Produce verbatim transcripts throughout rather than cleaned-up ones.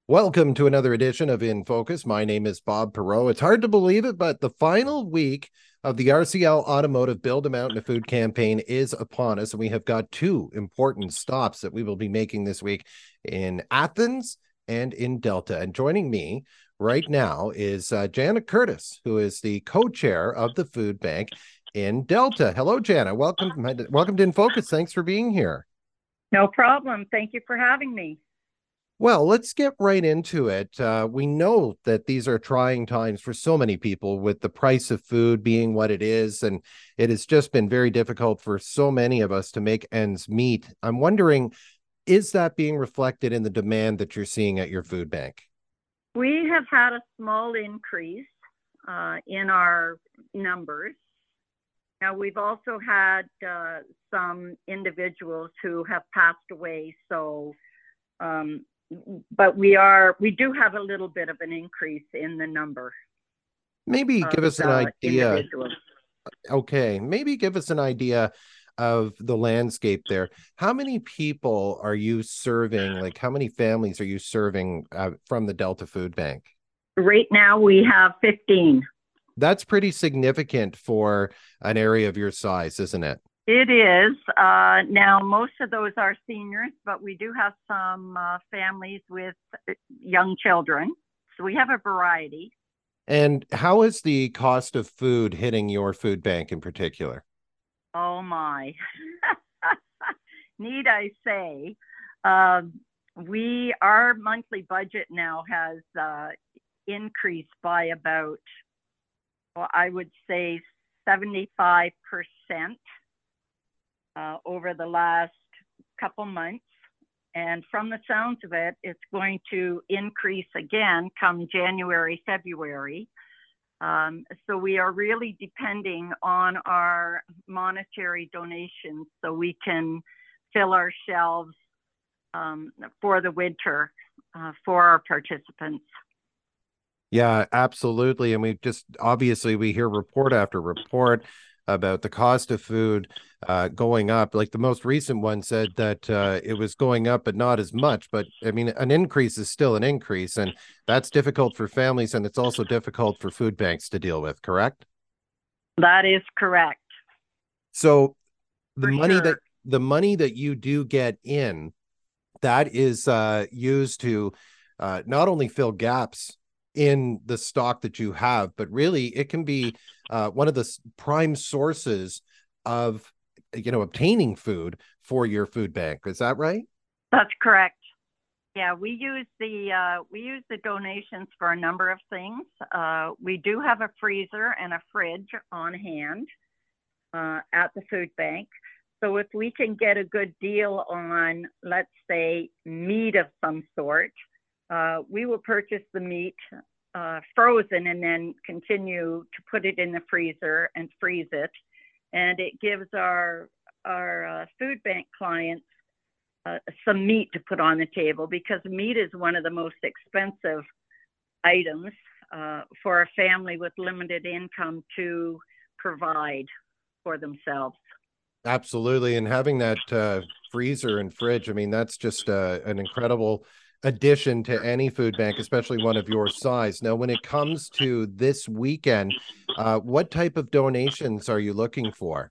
Welcome to another edition of In Focus. My name is Bob Perot. It's hard to believe it, but the final week of the R C L Automotive Build a Mountain of Food campaign is upon us, and we have got two important stops that we will be making this week in Athens and in Delta. And joining me right now is uh, Jana Curtis, who is the co-chair of the food bank in Delta. Hello, Jana. Welcome, welcome to In Focus. Thanks for being here. No problem. Thank you for having me. Well, let's get right into it. Uh, we know that these are trying times for so many people with the price of food being what it is, and it has just been very difficult for so many of us to make ends meet. I'm wondering, is that being reflected in the demand that you're seeing at your food bank? We have had a small increase uh, in our numbers. Now, we've also had uh, some individuals who have passed away, so um, but we are we do have a little bit of an increase in the number Maybe of give us an uh, idea. individuals. Okay, maybe give us an idea of the landscape there. How many people are you serving? Like, how many families are you serving uh, from the Delta Food Bank? Right now, we have fifteen. That's pretty significant for an area of your size, isn't it? It is. Uh, now, most of those are seniors, but we do have some uh, families with young children. So we have a variety. And how is the cost of food hitting your food bank in particular? Oh, my. Need I say, uh, we our monthly budget now has uh, increased by about, well, I would say seventy-five percent uh, over the last couple months. And from the sounds of it, it's going to increase again come January, February. Um, so we are really depending on our monetary donations so we can fill our shelves um, for the winter uh, for our participants. Yeah, absolutely. And we just obviously we hear report after report about the cost of food uh, going up. Like the most recent one said that uh, it was going up, but not as much. But I mean, an increase is still an increase, and that's difficult for families, and it's also difficult for food banks to deal with. Correct? That is correct, So the for money that sure. the money that you do get in, that is uh, used to uh, not only fill gaps in the stock that you have, but really it can be uh, one of the prime sources of you know obtaining food for your food bank. Is that right? That's correct. Yeah, we use the uh, we use the donations for a number of things. Uh, we do have a freezer and a fridge on hand uh, at the food bank. So if we can get a good deal on, let's say, meat of some sort, uh, we will purchase the meat uh, frozen and then continue to put it in the freezer and freeze it. And it gives our our uh, food bank clients uh, some meat to put on the table because meat is one of the most expensive items uh, for a family with limited income to provide for themselves. Absolutely. And having that uh, freezer and fridge, I mean, that's just uh, an incredible addition to any food bank, especially one of your size. Now, when it comes to this weekend, uh, what type of donations are you looking for?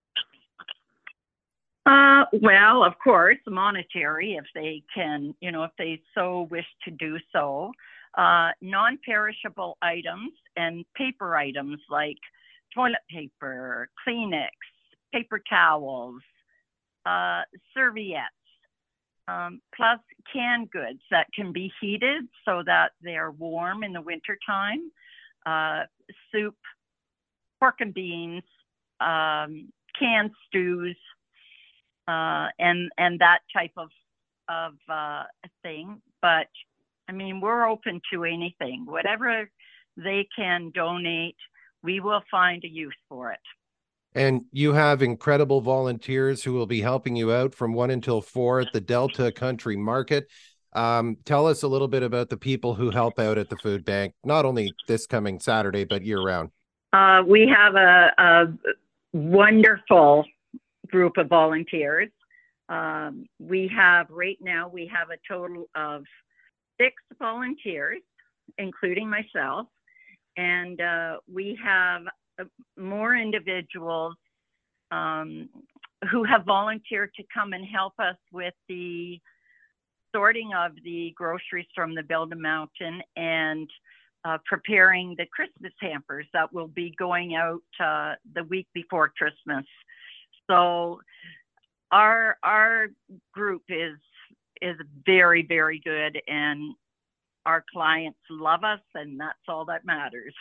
Uh, well, of course, monetary, if they can, you know, if they so wish to do so. Uh, non-perishable items and paper items like toilet paper, Kleenex, paper towels, uh, serviettes, um, plus canned goods that can be heated so that they're warm in the wintertime, uh, soup, pork and beans, um, canned stews, uh, and and that type of of uh, thing. But I mean, we're open to anything. Whatever they can donate, we will find a use for it. And you have incredible volunteers who will be helping you out from one until four at the Delta Country Market. Um, tell us a little bit about the people who help out at the food bank, not only this coming Saturday, but year round. Uh, we have a, a wonderful group of volunteers. Um, we have right now we have a total of six volunteers, including myself, and uh, we have uh, more individuals um, who have volunteered to come and help us with the sorting of the groceries from the Build a Mountain and uh, preparing the Christmas hampers that will be going out uh, the week before Christmas. So our our group is is very, very good, and our clients love us, and that's all that matters.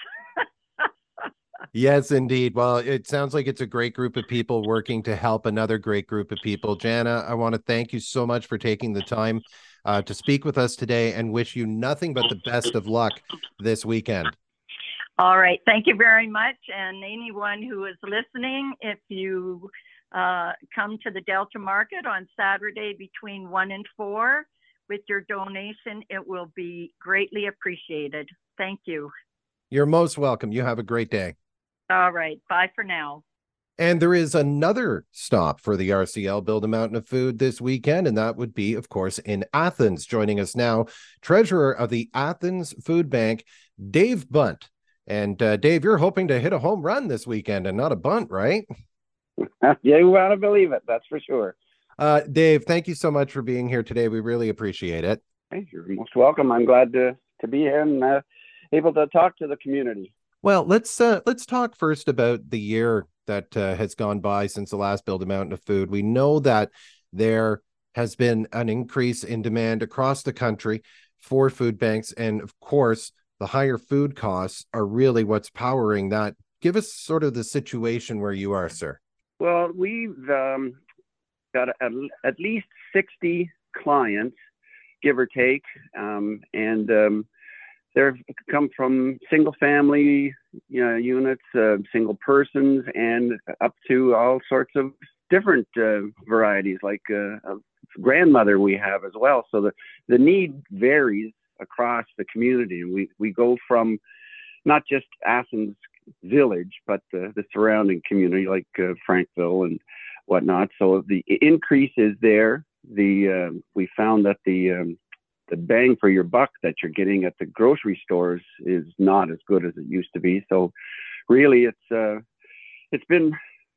Yes, indeed. Well, it sounds like it's a great group of people working to help another great group of people. Jana, I want to thank you so much for taking the time uh, to speak with us today, and wish you nothing but the best of luck this weekend. All right. Thank you very much. And anyone who is listening, if you uh, come to the Delta Market on Saturday between one and four with your donation, it will be greatly appreciated. Thank you. You're most welcome. You have a great day. All right. Bye for now. And there is another stop for the R C L Build a Mountain of Food this weekend, and that would be, of course, in Athens. Joining us now, treasurer of the Athens Food Bank, Dave Bunt. And uh, Dave, you're hoping to hit a home run this weekend and not a bunt, right? Yeah, you want to believe it. That's for sure. Uh, Dave, thank you so much for being here today. We really appreciate it. Hey, you're most welcome. I'm glad to, to be here and uh, able to talk to the community. Well, let's uh, let's talk first about the year that uh, has gone by since the last Build a Mountain of Food. We know that there has been an increase in demand across the country for food banks. And of course, the higher food costs are really what's powering that. Give us sort of the situation where you are, sir. Well, we've um, got a, at least sixty clients, give or take, um, and um, they've come from single family you know, units, uh, single persons, and up to all sorts of different uh, varieties, like uh, a grandmother we have as well. So the, the need varies across the community. We, we go from not just Athens Village, but the, the surrounding community, like uh, Frankville and whatnot. So the increase is there. The uh, we found that the um, the bang for your buck that you're getting at the grocery stores is not as good as it used to be. So really, it's uh, it's been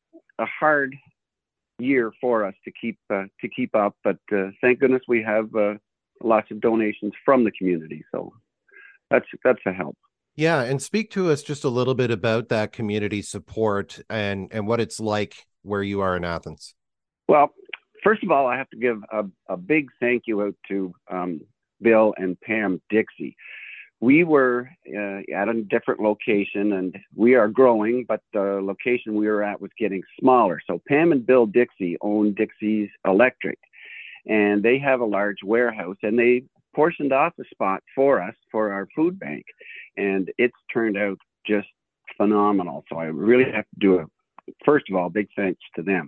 a hard year for us to keep uh, to keep up. But uh, thank goodness we have uh, lots of donations from the community. So that's that's a help. Yeah, and speak to us just a little bit about that community support and and what it's like where you are in Athens. Well, first of all, I have to give a, a big thank you out to um, Bill and Pam Dixie. We were uh, at a different location, and we are growing, but the location we were at was getting smaller. So Pam and Bill Dixie own Dixie's Electric, and they have a large warehouse, and they portioned off a spot for us for our food bank, and it's turned out just phenomenal. So I really have to do a, first of all, big thanks to them.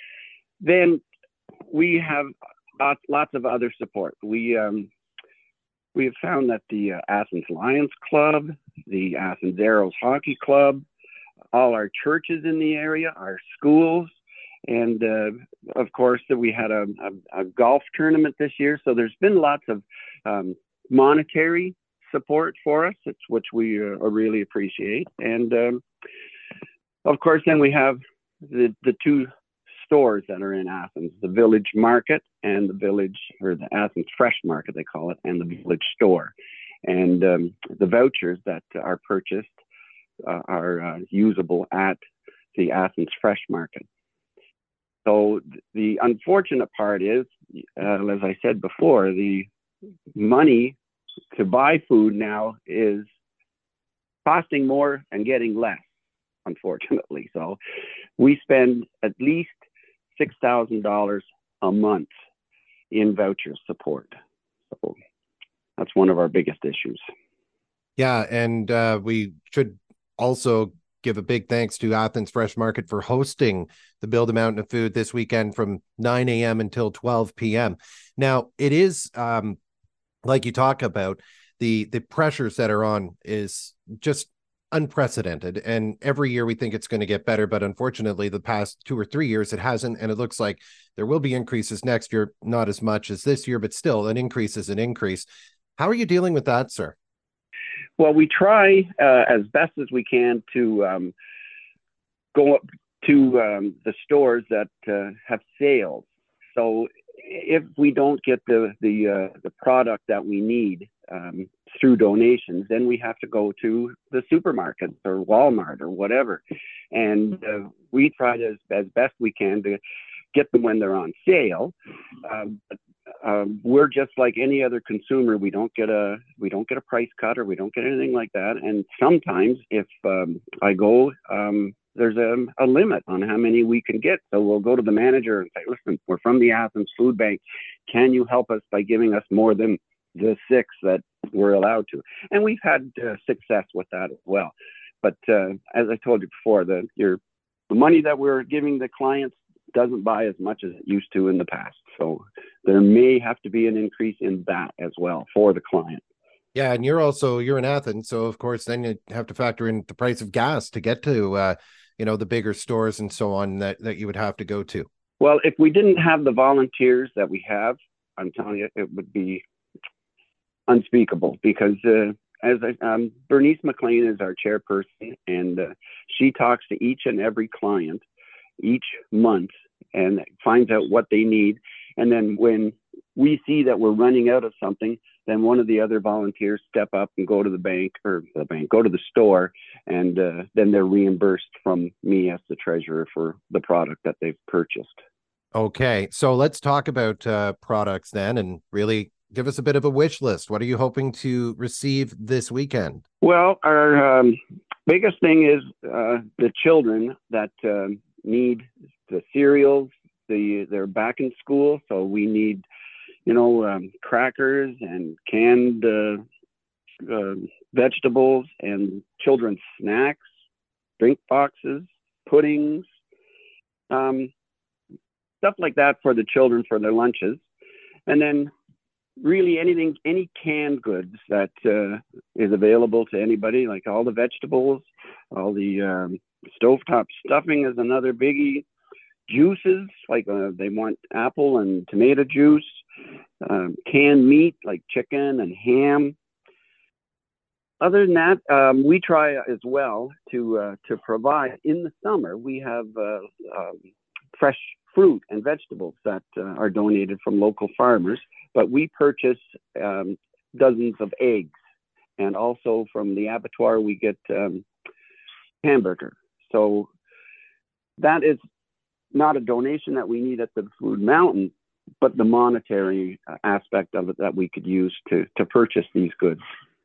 Then we have lots, lots of other support. We um, we have found that the uh, Athens Lions Club, the Athens Arrows Hockey Club, all our churches in the area, our schools, and uh, of course that we had a, a, a golf tournament this year. So there's been lots of um, monetary support for us, it's, which we uh, really appreciate. And um, of course, then we have the, the two stores that are in Athens, the Village Market and the Village, or the Athens Fresh Market, they call it, and the Village Store. And um, the vouchers that are purchased uh, are uh, usable at the Athens Fresh Market. So the unfortunate part is, uh, as I said before, the money to buy food now is costing more and getting less, unfortunately. So we spend at least six thousand dollars a month in voucher support. So that's one of our biggest issues. Yeah, and uh, we should also give a big thanks to Athens Fresh Market for hosting the Build a Mountain of Food this weekend from nine a.m. until twelve p.m. Now, it is, um, like you talk about, the the pressures that are on is just unprecedented. And every year we think it's going to get better, but unfortunately the past two or three years it hasn't. And it looks like there will be increases next year, not as much as this year, but still an increase is an increase. How are you dealing with that, sir? Well, we try uh, as best as we can to um, go up to um, the stores that uh, have sales. So if we don't get the the uh, the product that we need um, through donations, then we have to go to the supermarkets or Walmart or whatever, and uh, we try to, as, as best we can, to get them when they're on sale. Um, um, we're just like any other consumer. We don't get a we don't get a price cut, or we don't get anything like that. And sometimes, if um, I go, um, there's a, a limit on how many we can get. So we'll go to the manager and say, "Listen, we're from the Athens Food Bank. Can you help us by giving us more than the six that we're allowed to?" And we've had uh, success with that as well. But uh, as I told you before, the your the money that we're giving the clients doesn't buy as much as it used to in the past. So there may have to be an increase in that as well for the client. Yeah, and you're also you're in Athens, so of course then you have to factor in the price of gas to get to uh, you know, the bigger stores and so on that that you would have to go to. Well, if we didn't have the volunteers that we have, I'm telling you, it would be unspeakable, because uh, as I, um, Bernice McLean is our chairperson, and uh, she talks to each and every client each month and finds out what they need. And then when we see that we're running out of something, then one of the other volunteers step up and go to the bank or the bank, go to the store, and uh, then they're reimbursed from me as the treasurer for the product that they've purchased. Okay, so let's talk about uh, products then, and really give us a bit of a wish list. What are you hoping to receive this weekend? Well, our um, biggest thing is uh, the children that uh, need the cereals. The they're back in school, so we need, you know, um, crackers and canned uh, uh, vegetables and children's snacks, drink boxes, puddings, um, stuff like that for the children for their lunches. And then really anything, any canned goods that uh, is available to anybody, like all the vegetables, all the um, stovetop stuffing is another biggie. Juices, like uh, they want apple and tomato juice, um, canned meat like chicken and ham. Other than that, um, we try as well to uh, to provide in the summer. We have uh, um, fresh fruit and vegetables that uh, are donated from local farmers, but we purchase um, dozens of eggs, and also from the abattoir we get um, hamburger. So that is not a donation that we need at the Food Mountain, but the monetary aspect of it that we could use to to purchase these goods.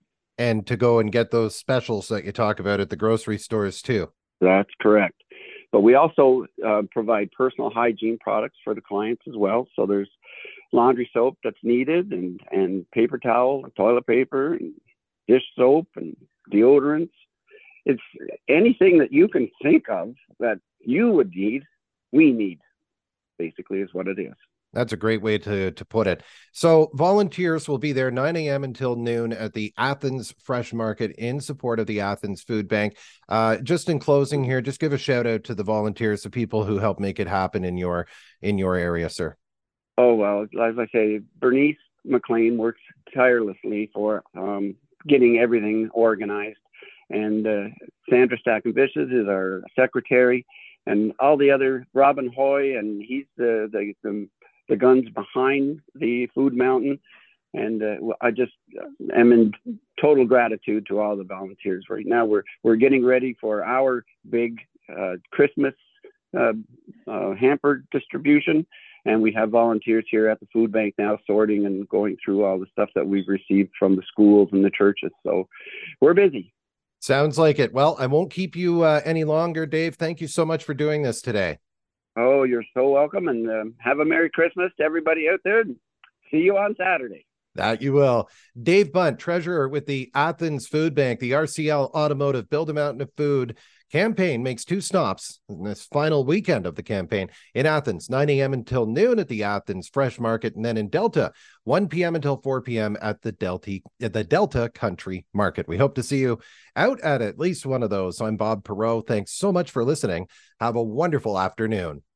And to go and get those specials that you talk about at the grocery stores too. That's correct. But we also uh, provide personal hygiene products for the clients as well. So there's laundry soap that's needed, and, and paper towel, toilet paper, and dish soap, and deodorants. It's anything that you can think of that you would need, we need, basically, is what it is. That's a great way to, to put it. So volunteers will be there nine a.m. until noon at the Athens Fresh Market in support of the Athens Food Bank. Uh, just in closing here, just give a shout out to the volunteers, the people who help make it happen in your in your area, sir. Oh, well, as I say, Bernice McLean works tirelessly for um, getting everything organized. And uh, Sandra Stackenvicious is our secretary. And all the other, Robin Hoy, and he's the the, the, the guns behind the Food Mountain. And uh, I just am in total gratitude to all the volunteers. Right now, we're we're getting ready for our big uh, Christmas uh, uh, hamper distribution, and we have volunteers here at the food bank now sorting and going through all the stuff that we've received from the schools and the churches. So we're busy. Sounds like it. Well, I won't keep you uh, any longer, Dave. Thank you so much for doing this today. Oh, you're so welcome. And uh, have a Merry Christmas to everybody out there. See you on Saturday. That you will. Dave Bunt, treasurer with the Athens Food Bank, the R C L Automotive Build a Mountain of Food campaign makes two stops in this final weekend of the campaign in Athens, nine a.m. until noon at the Athens Fresh Market, and then in Delta, one p.m. until four p.m. at the Delta, at the Delta Country Market. We hope to see you out at at least one of those. I'm Bob Perreault. Thanks so much for listening. Have a wonderful afternoon.